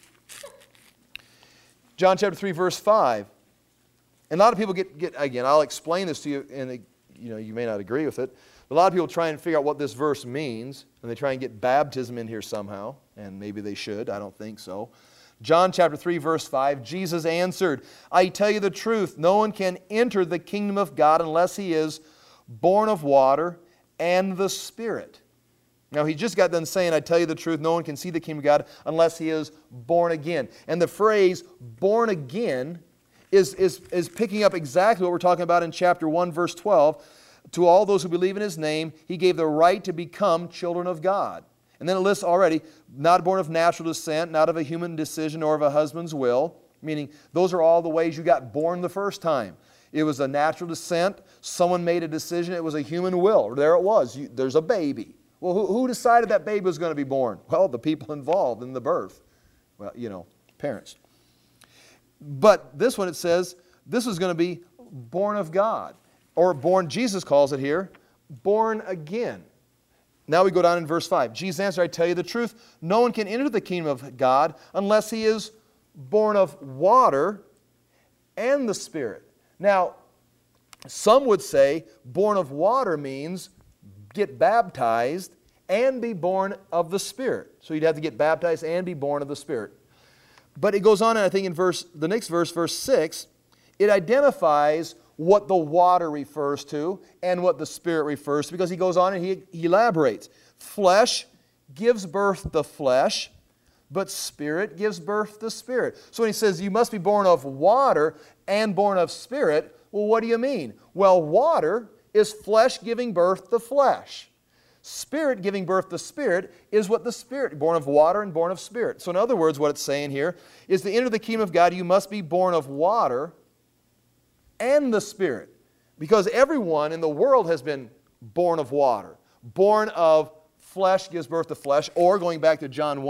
verse 5. And a lot of people get again, I'll explain this to you, and you may not agree with it. A lot of people try and figure out what this verse means, and they try and get baptism in here somehow, and maybe they should. I don't think so. John chapter 3, verse 5, Jesus answered, I tell you the truth, no one can enter the kingdom of God unless he is born of water and the Spirit. Now, he just got done saying, I tell you the truth, no one can see the kingdom of God unless he is born again. And the phrase, born again, is picking up exactly what we're talking about in chapter 1, verse 12. To all those who believe in His name, He gave the right to become children of God. And then it lists already, not born of natural descent, not of a human decision or of a husband's will, meaning those are all the ways you got born the first time. It was a natural descent. Someone made a decision. It was a human will. There it was. There's a baby. Well, who decided that baby was going to be born? Well, the people involved in the birth. Well, parents. But this one, it says, this was going to be born of God. Or born, Jesus calls it here, born again. Now we go down in verse 5. Jesus answered, I tell you the truth, no one can enter the kingdom of God unless he is born of water and the Spirit. Now, some would say born of water means get baptized and be born of the Spirit. So you'd have to get baptized and be born of the Spirit. But it goes on, and I think in the next verse, verse 6, it identifies what the water refers to and what the Spirit refers to, because he goes on and he elaborates. Flesh gives birth to flesh, but Spirit gives birth to spirit. So when he says you must be born of water and born of Spirit, well, what do you mean? Well, water is flesh giving birth to flesh. Spirit giving birth to Spirit is what the Spirit, born of water and born of Spirit. So in other words, what it's saying here is to enter the kingdom of God, you must be born of water and the Spirit. Because everyone in the world has been born of water. Born of flesh gives birth to flesh. Or going back to John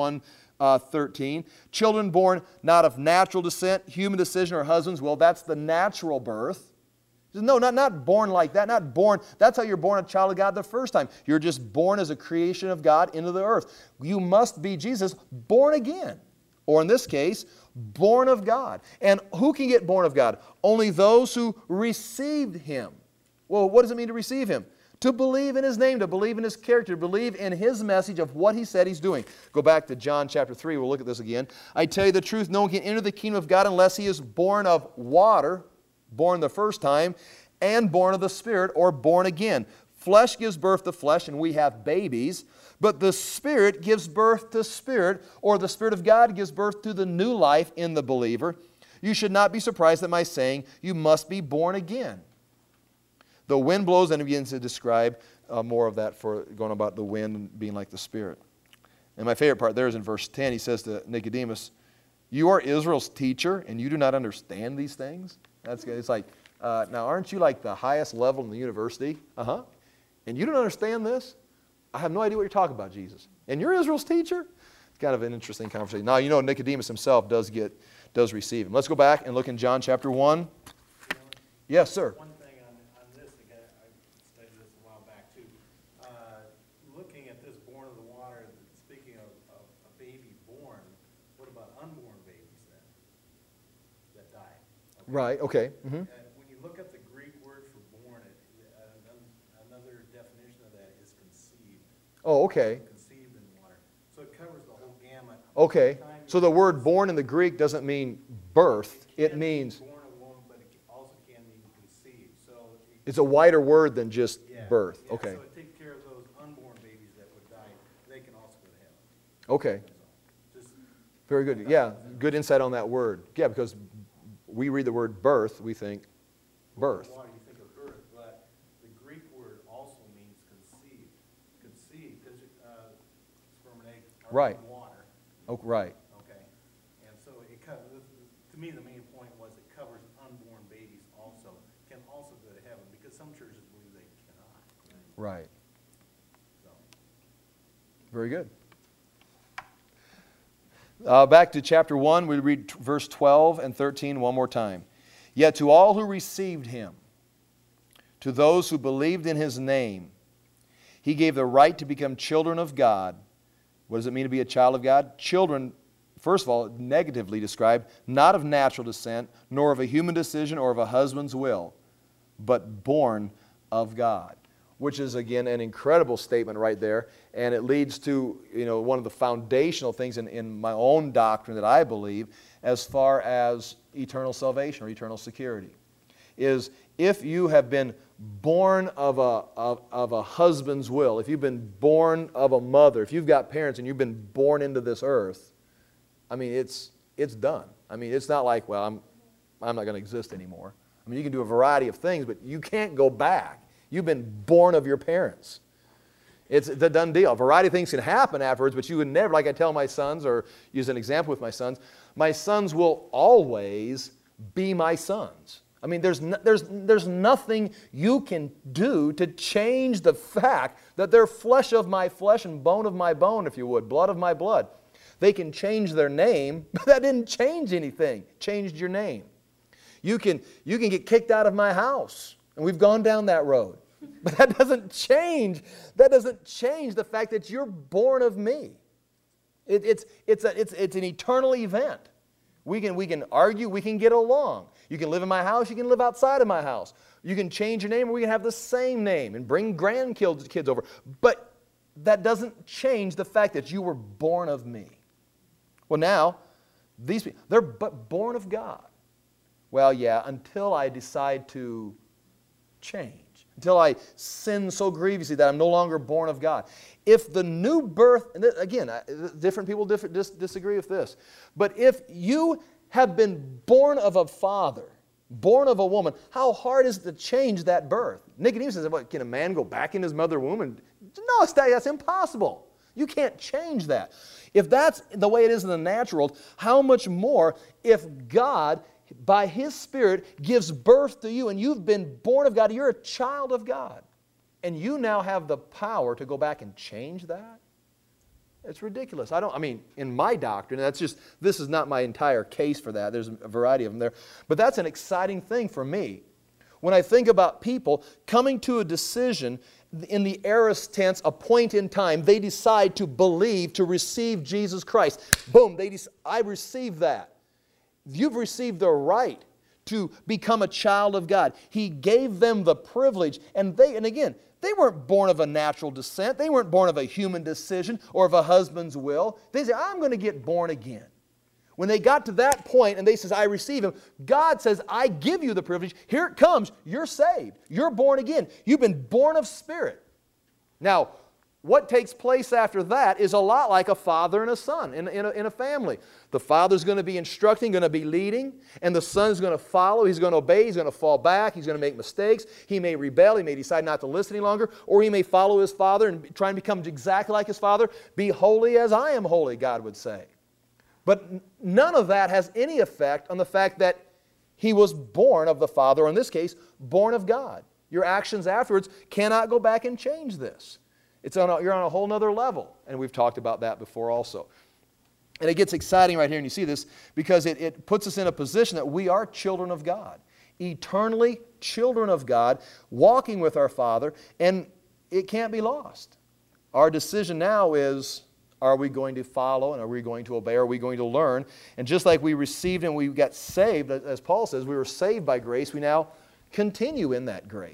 1:13, children born not of natural descent, human decision, or husband's will. That's the natural birth. No, not born like that. Not born. That's how you're born a child of God the first time. You're just born as a creation of God into the earth. You must be, Jesus, born again. Or in this case, born of God. And who can get born of God? Only those who received Him. Well, what does it mean to receive Him? To believe in His name, to believe in His character, to believe in His message of what He said He's doing. Go back to John chapter 3. We'll look at this again. I tell you the truth, no one can enter the kingdom of God unless he is born of water, born the first time, and born of the Spirit, or born again. Flesh gives birth to flesh, and we have babies, but the Spirit gives birth to spirit, or the Spirit of God gives birth to the new life in the believer. You should not be surprised at my saying, you must be born again. The wind blows, and he begins to describe more of that for going about the wind being like the Spirit. And my favorite part there is in verse 10. He says to Nicodemus, you are Israel's teacher, and you do not understand these things? It's like, now aren't you like the highest level in the university? And you don't understand this? I have no idea what you're talking about, Jesus. And you're Israel's teacher? It's kind of an interesting conversation. Now, you know Nicodemus himself does receive him. Let's go back and look in John chapter 1. Yes, sir. One thing on this, again, I studied this a while back too. Looking at this born of the water, speaking of a baby born, what about unborn babies then that die? Okay. Right, okay. When you look at the Greek word for born, Oh, okay. conceived in water. So it covers the whole gamut. Okay. Time So the word born in the Greek doesn't mean birth. It can means, be born of a woman, but it also can mean conceived. So it's a wider word than just yeah, birth. yeah, Okay. So it takes care of those unborn babies that would die. They can also go to heaven. Okay. So just Very good. Yeah, good insight on that word. Yeah, because we read the word birth, we think birth. water, you think of earth, but the Greek word also means conceived. Conceived, because sperm and egg are Right. in water. Oh, right. Okay, and so it covers. To me, the main point was it covers unborn babies also can also go to heaven because some churches believe they cannot. Right. So Very good. Back to chapter 1, we read verse 12 and 13 one more time. Yet to all who received him, to those who believed in his name, he gave the right to become children of God. What does it mean to be a child of God? Children, first of all, negatively described, not of natural descent, nor of a human decision or of a husband's will, but born of God. Which is, again, an incredible statement right there. And it leads to, one of the foundational things in my own doctrine that I believe as far as eternal salvation or eternal security, is if you have been born of a husband's will, if you've been born of a mother, if you've got parents and you've been born into this earth, I mean, it's done. I mean, it's not like, well, I'm not going to exist anymore. I mean, you can do a variety of things, but you can't go back. You've been born of your parents. It's the done deal. A variety of things can happen afterwards, but you would never, like I tell my sons, or use an example with my sons will always be my sons. I mean, there's nothing you can do to change the fact that they're flesh of my flesh and bone of my bone, if you would, blood of my blood. They can change their name, but that didn't change anything. Changed your name. You can get kicked out of my house, and we've gone down that road. But that doesn't change the fact that you're born of me. It's an eternal event. We can argue, we can get along. You can live in my house, you can live outside of my house. You can change your name, or we can have the same name and bring grandkids over. But that doesn't change the fact that you were born of me. Well, now, these people, they're but born of God. Well, yeah, until I decide to change. Until I sin so grievously that I'm no longer born of God. If the new birth, and again, different people disagree with this, but if you have been born of a father, born of a woman, how hard is it to change that birth? Nicodemus says, what, can a man go back in his mother's womb? No, that's impossible. You can't change that. If that's the way it is in the natural world, how much more if God, by His Spirit, gives birth to you and you've been born of God, you're a child of God, and you now have the power to go back and change that? It's ridiculous. In my doctrine, this is not my entire case for that. There's a variety of them there. But that's an exciting thing for me. When I think about people coming to a decision in the aorist tense, a point in time, they decide to believe, to receive Jesus Christ. Boom, I receive that. You've received the right to become a child of God. He gave them the privilege, and again, they weren't born of a natural descent. They weren't born of a human decision or of a husband's will. They said, I'm going to get born again. When they got to that point and they says, I receive Him, God says, I give you the privilege. Here it comes. You're saved. You're born again. You've been born of Spirit. Now, what takes place after that is a lot like a father and a son in a family. The father's going to be instructing, going to be leading, and the son's going to follow. He's going to obey. He's going to fall back. He's going to make mistakes. He may rebel. He may decide not to listen any longer, or he may follow his father and try and become exactly like his father. Be holy as I am holy, God would say. But none of that has any effect on the fact that he was born of the Father, or in this case, born of God. Your actions afterwards cannot go back and change this. You're on a whole nother level, and we've talked about that before also. And it gets exciting right here, and you see this, because it puts us in a position that we are children of God, eternally children of God, walking with our Father, and it can't be lost. Our decision now is, are we going to follow, and are we going to obey, are we going to learn? And just like we received and we got saved, as Paul says, we were saved by grace, we now continue in that grace.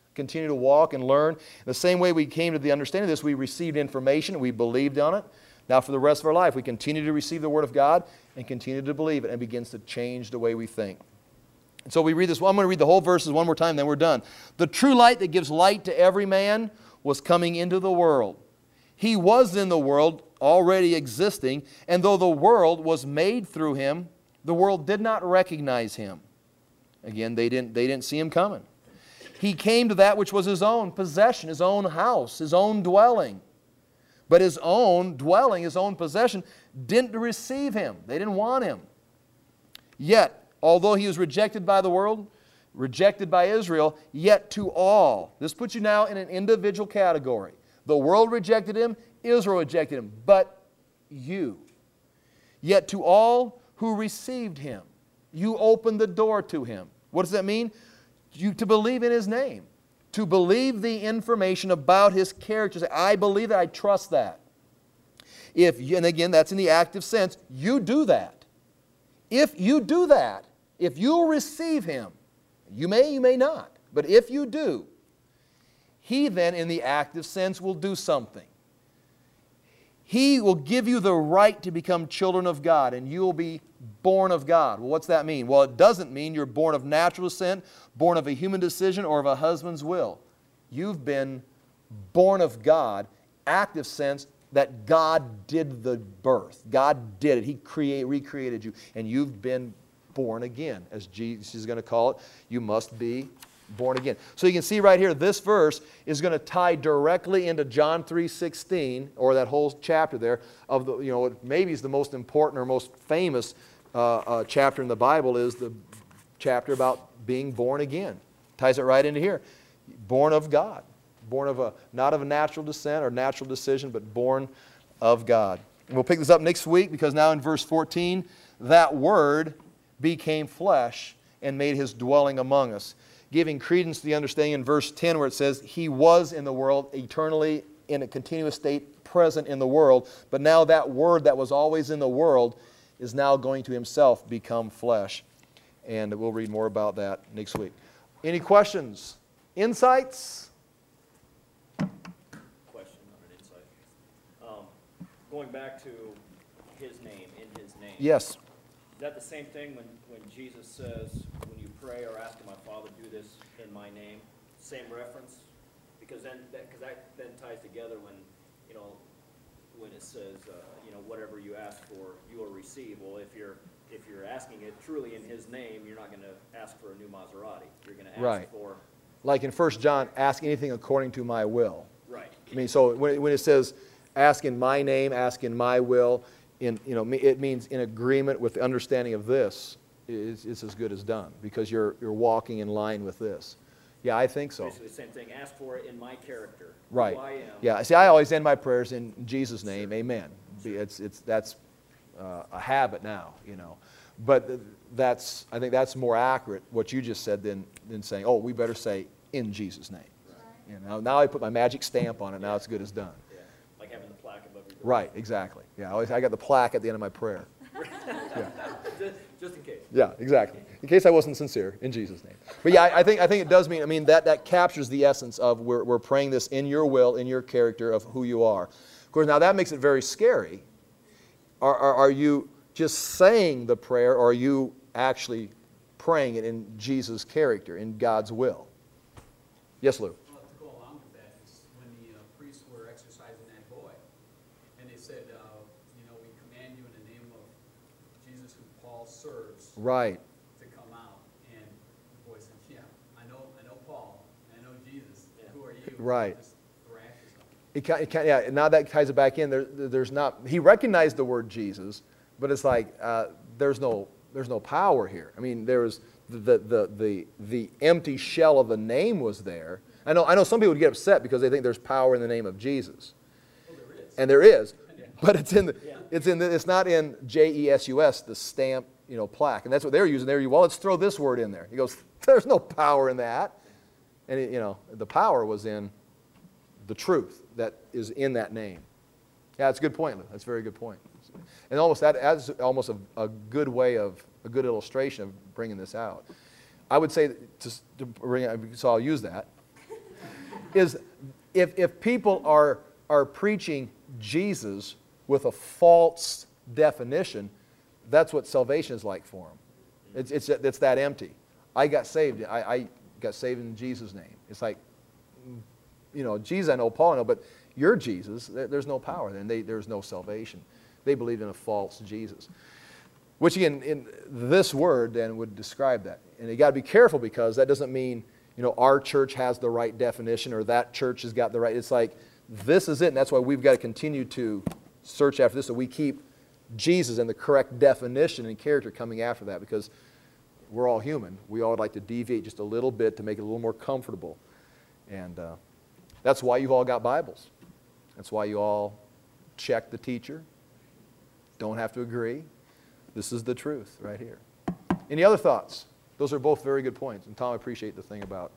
continue to walk and learn. The same way we came to the understanding of this, we received information, we believed on it. Now for the rest of our life, we continue to receive the Word of God and continue to believe it, and it begins to change the way we think. And so we read this. Well, I'm going to read the whole verses one more time, then we're done. The true light that gives light to every man was coming into the world. He was in the world, already existing, and though the world was made through him, the world did not recognize him. Again, they didn't see him coming. He came to that which was his own possession, his own house, his own dwelling. But his own dwelling, his own possession, didn't receive him. They didn't want him. Yet, although he was rejected by the world, rejected by Israel, yet to all. This puts you now in an individual category. The world rejected him, Israel rejected him, but you. Yet to all who received him, you opened the door to him. What does that mean? To believe in his name. To believe the information about his character. Say, I believe that, I trust that. And again, that's in the active sense. You do that. If you do that, if you receive him, you may not, but if you do, he then in the active sense will do something. He will give you the right to become children of God, and you will be born of God. Well, what's that mean? Well, it doesn't mean you're born of natural descent, born of a human decision, or of a husband's will. You've been born of God, active sense that God did the birth. God did it. He recreated you, and you've been born again. As Jesus is going to call it, you must be born again. So you can see right here, this verse is going to tie directly into John 3:16, or that whole chapter there of the, maybe is the most important or most famous chapter in the Bible is the chapter about being born again. Ties it right into here. Born of God. Born of not of a natural descent or natural decision, but born of God. And we'll pick this up next week, because now in verse 14, that Word became flesh and made his dwelling among us. Giving credence to the understanding in verse 10 where it says, he was in the world eternally in a continuous state present in the world, but now that Word that was always in the world is now going to himself become flesh. And we'll read more about that next week. Any questions? Insights? Question on an insight. Going back to his name, in his name. Yes. Is that the same thing when Jesus says, when you pray or ask my Father, do this in my name? Same reference? Because that then ties together when it says, whatever you ask for, you will receive. Well, if you're asking it truly in his name, you're not going to ask for a new Maserati. You're going to ask for... Like in 1 John, ask anything according to my will. Right. I mean, so when it says, ask in my name, ask in my will, it means in agreement with the understanding of this, it's as good as done, because you're walking in line with this. Yeah, I think so. Basically the same thing. Ask for it in my character. Right. Who I am. Yeah. See, I always end my prayers in Jesus' name. Amen. That's a habit now, But I think that's more accurate, what you just said, than saying, oh, we better say in Jesus' name. Right. Now I put my magic stamp on it. Now it's good as done. Yeah. Like having the plaque above your door. Right. Exactly. Yeah. I got the plaque at the end of my prayer. Yeah. Just in case. Yeah, exactly. In case I wasn't sincere, in Jesus' name. But yeah, I think it does mean, that captures the essence of we're praying this in your will, in your character of who you are. Of course, now that makes it very scary. Are you just saying the prayer, or are you actually praying it in Jesus' character, in God's will? Yes, Lou? Well, to go along with that is when the priests were exercising that boy, and they said, we command you in the name of Jesus who Paul serves. Right. To come out. And the boy said, yeah, I know Paul, I know Jesus. Who are you? Right. Just thrash yourself. Yeah, now that ties it back in. There's not. He recognized the word Jesus, but it's like there's no power here. I mean, there was the empty shell of the name was there. I know some people would get upset because they think there's power in the name of Jesus. Well, there is. And there is, but it's not in Jesus, the stamp, plaque, and that's what they're using there. Well, let's throw this word in there. He goes, there's no power in that, and the power was in the truth that is in that name. Yeah, that's a good point, Lou. That's a very good point. And that's almost a good way of a good illustration of bringing this out. I would say so I'll use that. is if people are preaching Jesus with a false definition, that's what salvation is like for them. It's that empty. I got saved. I got saved in Jesus' name. It's like, you know, Jesus I know, Paul I know, but your Jesus, there's no power then. There's no salvation. They believe in a false Jesus. Which again, in this word then would describe that. And you got to be careful because that doesn't mean, you know, our church has the right definition or that church has got the right. It's like, this is it. And that's why we've got to continue to search after this so we keep Jesus and the correct definition and character coming after that, because we're all human. We all would like to deviate just a little bit to make it a little more comfortable. And that's why you've all got Bibles. That's why you all check the teacher. Don't have to agree. This is the truth right here. Any other thoughts? Those are both very good points. And Tom, I appreciate the thing about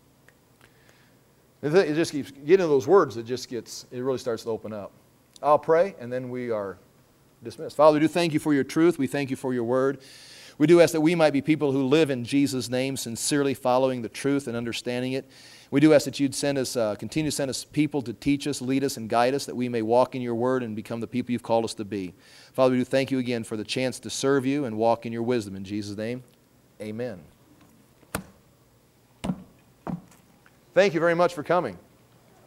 it just keeps getting into those words. It really starts to open up. I'll pray, and then we are dismissed. Father, we do thank you for your truth. We thank you for your word. We do ask that we might be people who live in Jesus' name, sincerely following the truth and understanding it. We do ask that you'd continue to send us people to teach us, lead us, and guide us, that we may walk in your word and become the people you've called us to be. Father, we do thank you again for the chance to serve you and walk in your wisdom. In Jesus' name, amen. Thank you very much for coming.